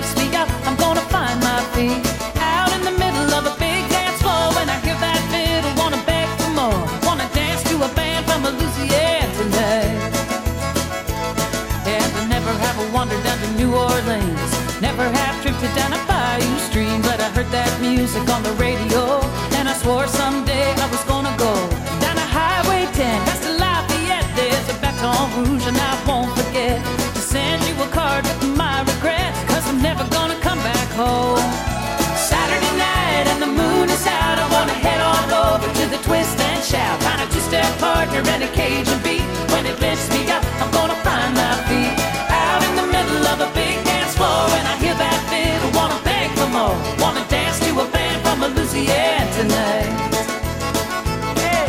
lifts me up, I'm gonna find my feet. Out in the middle of a big dance floor, when I hear that fiddle, wanna beg for more. Wanna dance to a band from Louisiana tonight. And I never have wandered down to New Orleans, never have drifted down a bayou stream, but I heard that music on the radio, and I swore someday I was gonna go down a Highway 10, past the Lafayette. There's a Baton Rouge and I won't forget to send you a card with my regrets, 'cause I'm never gonna come back home. Saturday night and the moon is out, I wanna head on over to the Twist and Shout, find a two-step partner and a Cajun beat. When it lifts me up, I'm gonna find my feet. Out in the middle of a big dance floor, when I hear that fiddle, wanna beg for more. Wanna dance to a band from Louisiana tonight. Hey.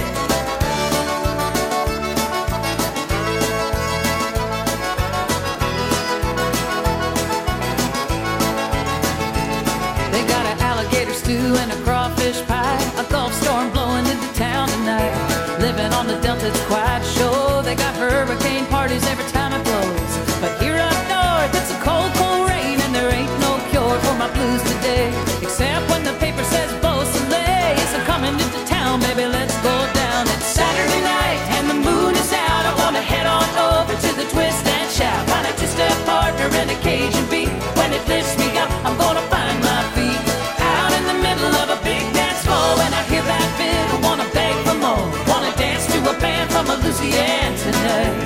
They got an alligator stew and a crawfish pie, a Gulf storm blowing into town tonight. Living on the Delta, it's quite a show. They got hurricane parties every time it blows. But here up north, it's a cold, cold rain, and there ain't no cure for my blues today, except when the paper says Beau Soleil is coming into town. Baby, let's go down. It's Saturday night and the moon is out, I wanna head on over to the Twist and Shout, find a two-step partner and a Cajun beat. When it lifts me up, I'm gonna find my feet. Out in the middle of a big dance floor, when I hear that fiddle, wanna beg for more. Wanna dance to a band from Louisiana tonight.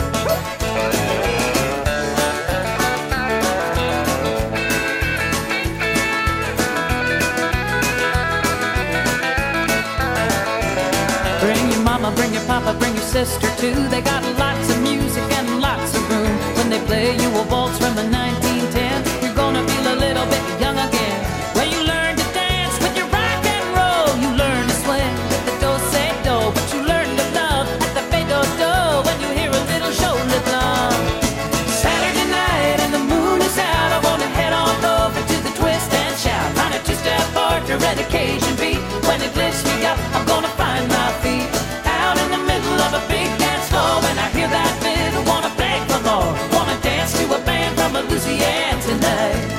Bring your mama, bring your papa, bring your sister too. They got lots of music and lots of room. When they play you a waltz from a 1910, you're gonna feel a little bit young again. When you learn to dance with your rock and roll, you learn to swing with the do-say-do, but you learn to love at the fade-do-do when you hear a little shoulder love. Saturday night and the moon is out, I wanna head on over to the Twist and Shout, find a two-step partner and a Cajun beat. When it lifts me up, I'm gonna find my feet. Out in the middle of a big dance floor, when I hear that fiddle, wanna beg for more. Wanna dance to a band from Louisiana tonight.